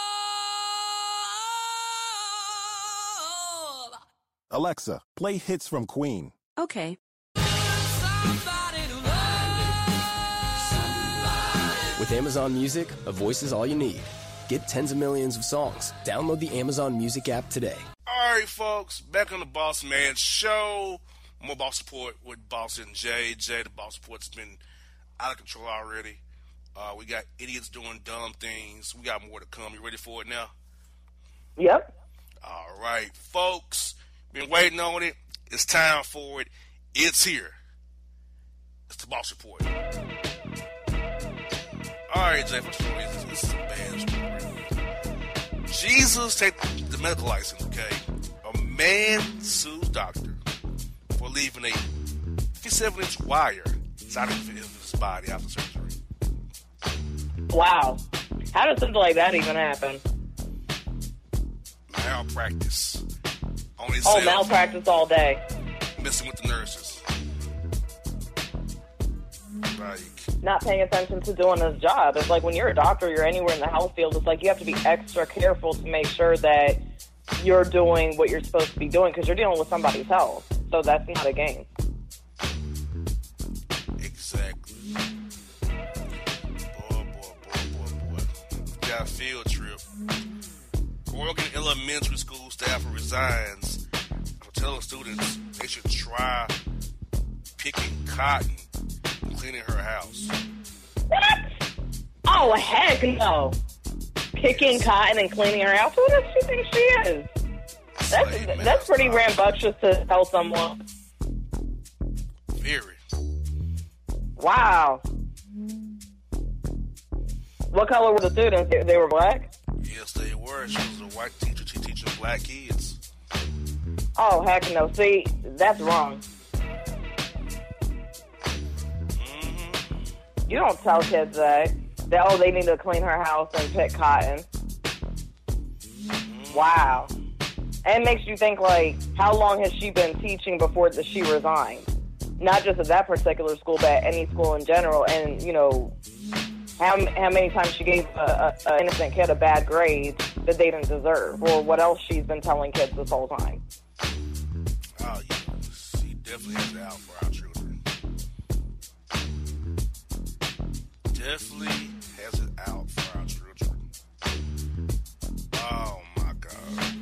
love. Alexa, play hits from Queen. Okay. Somebody to love. Somebody. With Amazon Music, a voice is all you need. Get tens of millions of songs. Download the Amazon Music app today. All right, folks, back on the Boss Man Show. More Boss Support with Boss and Jay. Jay, the Boss Support's been out of control already. Uh, we got idiots doing dumb things. We got more to come. You ready for it now? Yep. All right, folks. Been waiting on it. It's time for it. It's here. It's the Boss Report. All right, Jay, first of all, this, this is a bad story. Jesus take the medical license, okay? A man sues doctor for leaving a fifty-seven inch wire inside of his body after surgery. Wow. How does something like that even happen? Malpractice. On his Oh, malpractice all day. Messing with the nurses. Like, not paying attention to doing his job. It's like when you're a doctor, you're anywhere in the health field, it's like you have to be extra careful to make sure that you're doing what you're supposed to be doing because you're dealing with somebody's health. So that's not a game. Exactly. Boy, boy, boy, boy, boy. Got a field trip. Oregon elementary school staff resigns for telling students they should try picking cotton and cleaning her house. What? Oh, heck no. Picking Yes. cotton and cleaning her house? Who does she think she is? That's, Slave that's pretty master. rambunctious to tell someone. Very. Wow. What color were the students? They- They were black? Yes, they were. She was a white teacher. She teaching black kids. Oh, heck no. See, that's wrong. Mm-hmm. You don't tell kids that. That, oh, they need to clean her house and pick cotton. Wow. And it makes you think, like, how long has she been teaching before that she resigned? Not just at that particular school, but at any school in general. And, you know, how how many times she gave a, a, a innocent kid a bad grade that they didn't deserve, or what else she's been telling kids this whole time. Oh, yeah. She definitely has it out for our children. Definitely has it out for our children. Oh, my God.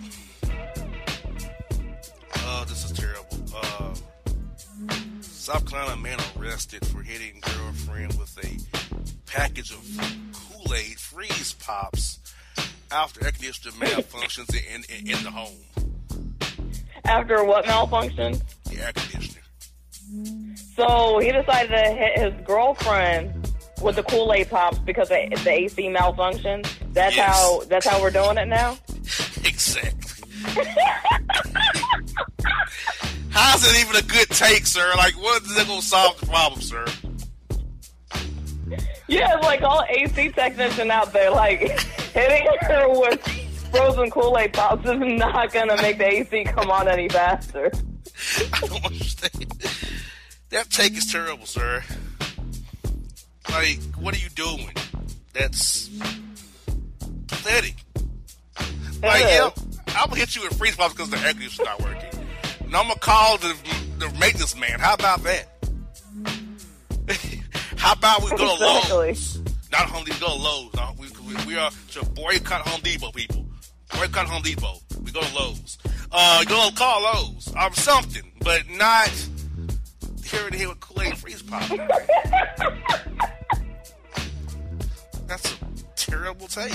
Oh, this is terrible. Uh, South Carolina man arrested for hitting girlfriend with a package of Kool-Aid freeze pops after air conditioner malfunctions in, in, in the home. After what malfunction? The air conditioner. So he decided to hit his girlfriend with the Kool-Aid pops because the, the A C malfunctioned. That's Yes. how that's how we're doing it now? Exactly. How's it even a good take, sir? Like, what is that going to solve the problem, sir? Yeah, it's like all A C technician out there, like, hitting her with frozen Kool-Aid pops is not going to make the A C come on any faster. I don't understand. That take is terrible, sir. Like, what are you doing? That's pathetic. Like, It yeah, is. I'm going to hit you with freeze pops because the air conditioner's not working. And I'm going to call the, the maintenance man. How about that? How about we go to Exactly. Lowe's? Not Home Depot, go to Lowe's. No, we, we, we are to boycott Home Depot, people. Boycott Home Depot. We go to Lowe's. Uh, go call Lowe's or something, but not here in here with Kool-Aid freeze pop. That's a terrible take.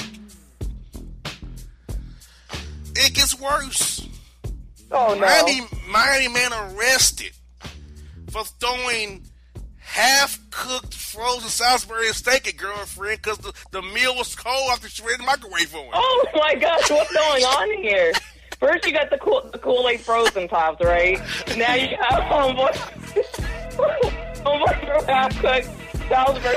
It gets worse. Oh, no. Miami, Miami man arrested for throwing half-cooked frozen Salisbury steak at girlfriend because the, the meal was cold after she ran the microwave for him. Oh my gosh, what's going on here? First you got the, cool, the Kool-Aid frozen pops, right? Now you got homeboy, homeboy for half-cooked Salisbury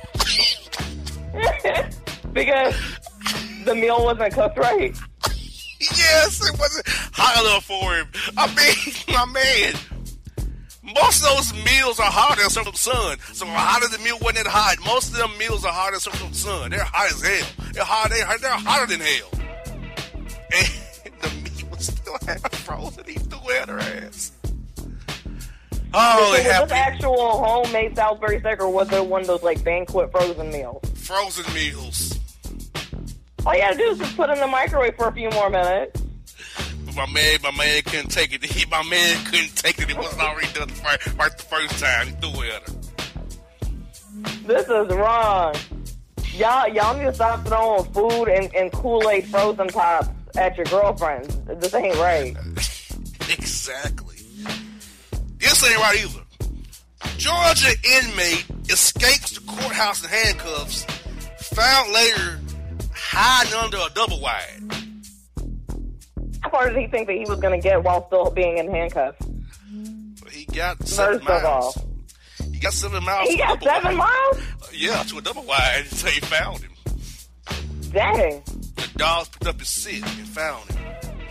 because the meal wasn't cooked right. Yes, it wasn't hot enough for him. I mean, my man, most of those meals are hot and served from the sun. So how did the meal wasn't that hot? Most of them meals are hot and served from the sun. They're hot as hell. They're hot. They're, they're hotter than hell. And the meat was still half frozen. He threw it at her ass. Oh, so it was this actual homemade Salisbury steak, or was it one of those like banquet frozen meals? Frozen meals. All you gotta do is just put it in the microwave for a few more minutes. But my man, my man couldn't take it. He, my man couldn't take it. It wasn't already done the first, right the first time. He threw it at her. This is wrong. Y'all, y'all need to stop throwing food and, and Kool-Aid frozen pops at your girlfriends. This ain't right. Exactly. This ain't right either. Georgia inmate escapes the courthouse in handcuffs, found later hiding under a double wide. How far did he think that he was going to get while still being in handcuffs? Well, he got seven First of miles. all. He got seven miles. He to got double seven wide. miles? Uh, yeah, to a double wide until he found him. Dang. The dogs picked up his scent and found him.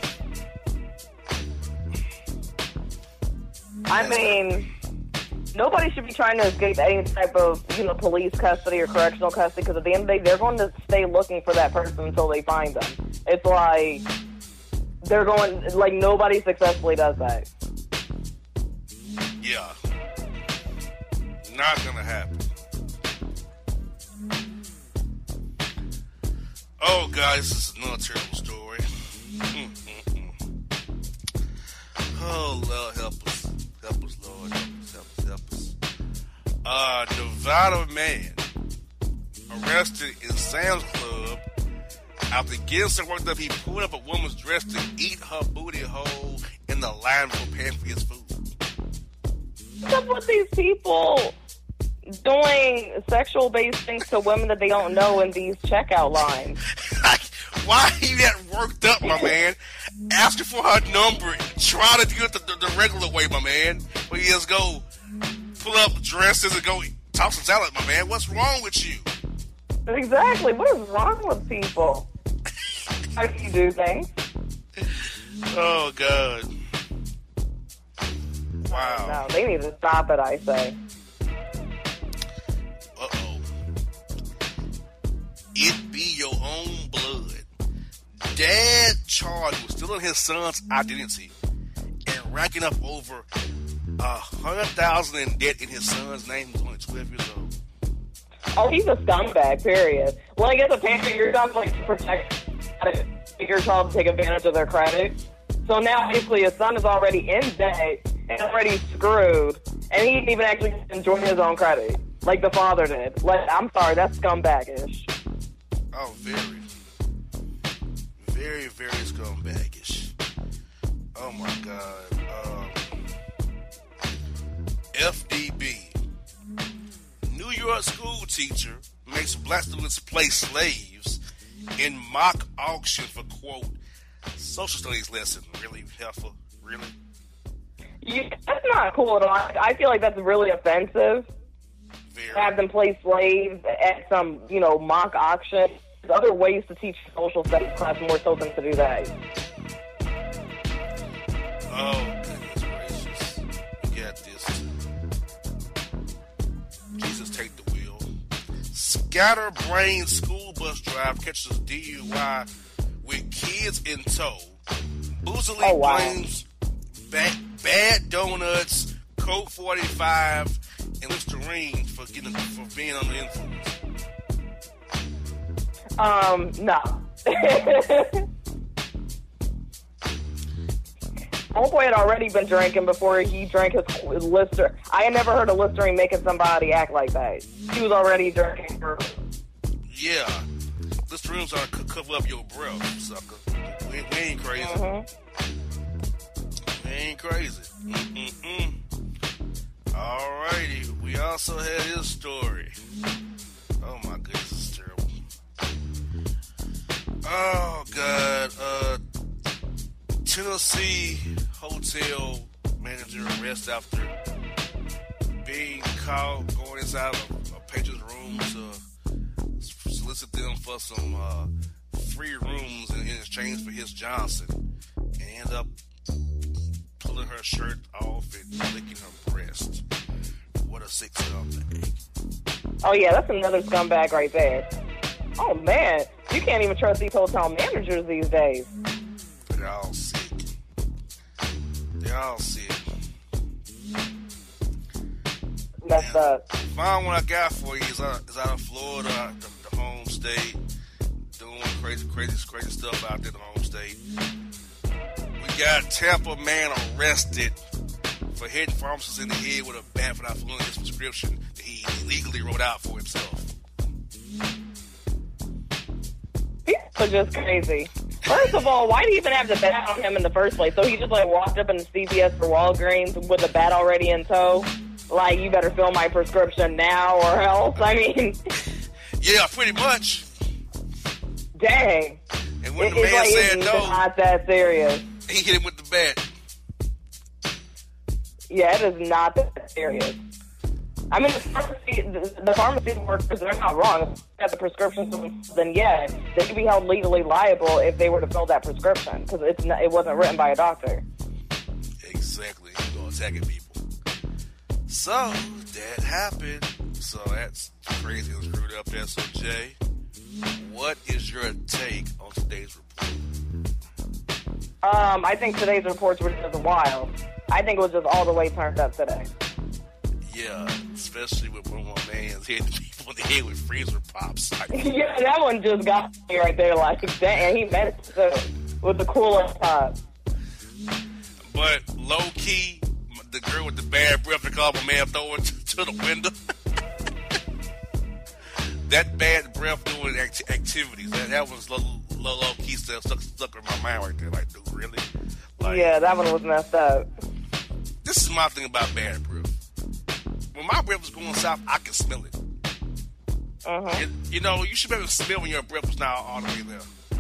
I mean, nobody should be trying to escape any type of, you know, police custody or correctional custody, because at the end of the day, they're going to stay looking for that person until they find them. It's like, they're going, like, nobody successfully does that. Yeah. Not gonna happen. Oh, guys, this is another terrible story. Oh, Lord, help us. Help us, Lord. Help us, help us, help us. Uh, Nevada man arrested in Sam's Club after getting so worked up he pulled up a woman's dress to eat her booty hole in the line for paying for his food. What's up with these people doing sexual-based things to women that they don't know in these checkout lines? Why are you that worked up, my man? Ask her for her number. Try to do it the, the, the regular way, my man. Where you just go pull up dresses and go toss some salad, my man. What's wrong with you? Exactly. What is wrong with people? How do you do things? Oh, God. Wow. No, they need to stop it, I say. Uh-oh. It be your own blood. Dad charged with stealing his son's identity and racking up over a hundred thousand in debt in his son's name. He was only twelve years old. Oh, he's a scumbag, period. Well, I guess a parent, your job like to protect your child to take advantage of their credit. So now basically his son is already in debt and already screwed, and he didn't even actually enjoy his own credit like the father did. Like, I'm sorry, that's scumbag-ish. Oh, very. Very, very scumbaggish. Oh, my God. Um, F D B. New York school teacher makes black students play slaves in mock auction for, quote, social studies lesson. Really, helpful? Really? Yeah, that's not cool at all. I feel like that's really offensive. Very. Have them play slaves at some, you know, mock auction. There's other ways to teach social studies class more so than to do that. Oh, goodness gracious. We got this. Jesus, take the wheel. Scatterbrained school bus driver catches D U I with kids in tow. Boozily oh, wow. blames bad, bad donuts, Coke forty-five, and Listerine for getting for being under influence. Um, no. Homeboy had already been drinking before he drank his Lister. I had never heard of Listerine making somebody act like that. He was already drinking. Yeah. Listerine's are to cover up your breath, sucker. We, we ain't crazy. Mm-hmm. We ain't crazy. Mm-mm-mm. All righty. We out. also had his story. Oh my goodness, it's terrible. Oh God, uh, Tennessee hotel manager arrested after being caught going inside a, a patient's room to solicit them for some uh, free rooms in, in exchange for his Johnson, and end up pulling her shirt off and licking her breast. What a sick scumbag. Oh yeah, that's another scumbag right there. Oh man, you can't even trust these hotel managers these days. They're all sick. They're all sick. That's the final one I got for you is out, is out of Florida, the, the home state, doing crazy, crazy, crazy stuff out there in the home state. We got Tampa man arrested for hitting pharmacists in the head with a bat for not following his prescription that he illegally wrote out for himself. people are just crazy. First of all, why do you even have the bat on him in the first place? So he just like walked up in the C V S or Walgreens with a bat already in tow? Like, you better fill my prescription now or else. I mean, yeah, pretty much. Dang. And when it, the man like, said it's no, not that serious. He hit him with the bat. Yeah, it is not that serious. I mean, the pharmacy, the, the pharmacy workers, they're not wrong. If they have the prescription, then yeah, they could be held legally liable if they were to fill that prescription because it's not, it wasn't written by a doctor. Exactly. You're going to attacking people. So, that happened. So, that's crazy and screwed up. S O J, what is your take on today's report? Um, I think today's reports were just wild. I think it was just all the way turned up today. Yeah, especially with one of my man's hitting people in the head with freezer pops. Yeah, that one just got me right there. Like, dang, he meant it too, with the cooler top. But low key, the girl with the bad breath, they call my man throwing to, to the window. That bad breath doing act- activities, that, that was low, low, low key stuff stuck, stuck in my mind right there. Like, dude, really? Like, yeah, that one was messed up. This is my thing about bad breath. When my breath was going south, I can smell it. Uh-huh. it you know, you should be able to smell when your breath was not all the way there.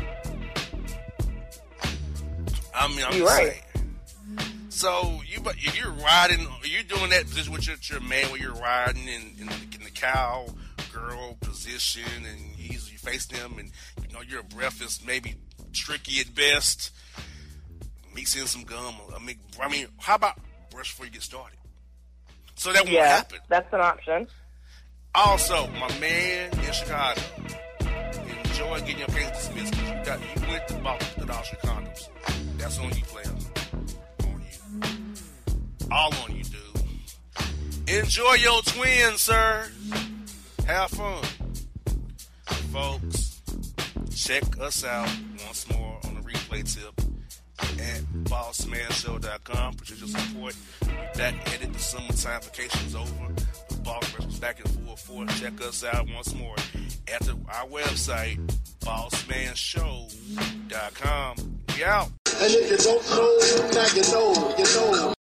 I mean, I'm you're just right. saying. So, you, if you're riding, you're doing that position with your, your man where you're riding in, in, in the cow girl position and you, you face them and, you know, your breath is maybe tricky at best. Mix in some gum. I mean, I mean, how about brush before you get started? So that won't yeah, happen. That's an option. Also, my man in Chicago, enjoy getting your case dismissed because you got you went to Boston to Dollar condoms. That's on you, player. On you. All on you, dude. Enjoy your twins, sir. Have fun. Folks, check us out once more on the replay tip at boss man show dot com. Appreciate your support. We're back at it. The summertime vacation's over. The boss was back in full force. Check us out once more at the, our website, boss man show dot com. We out. And if you don't know, now you know, you know.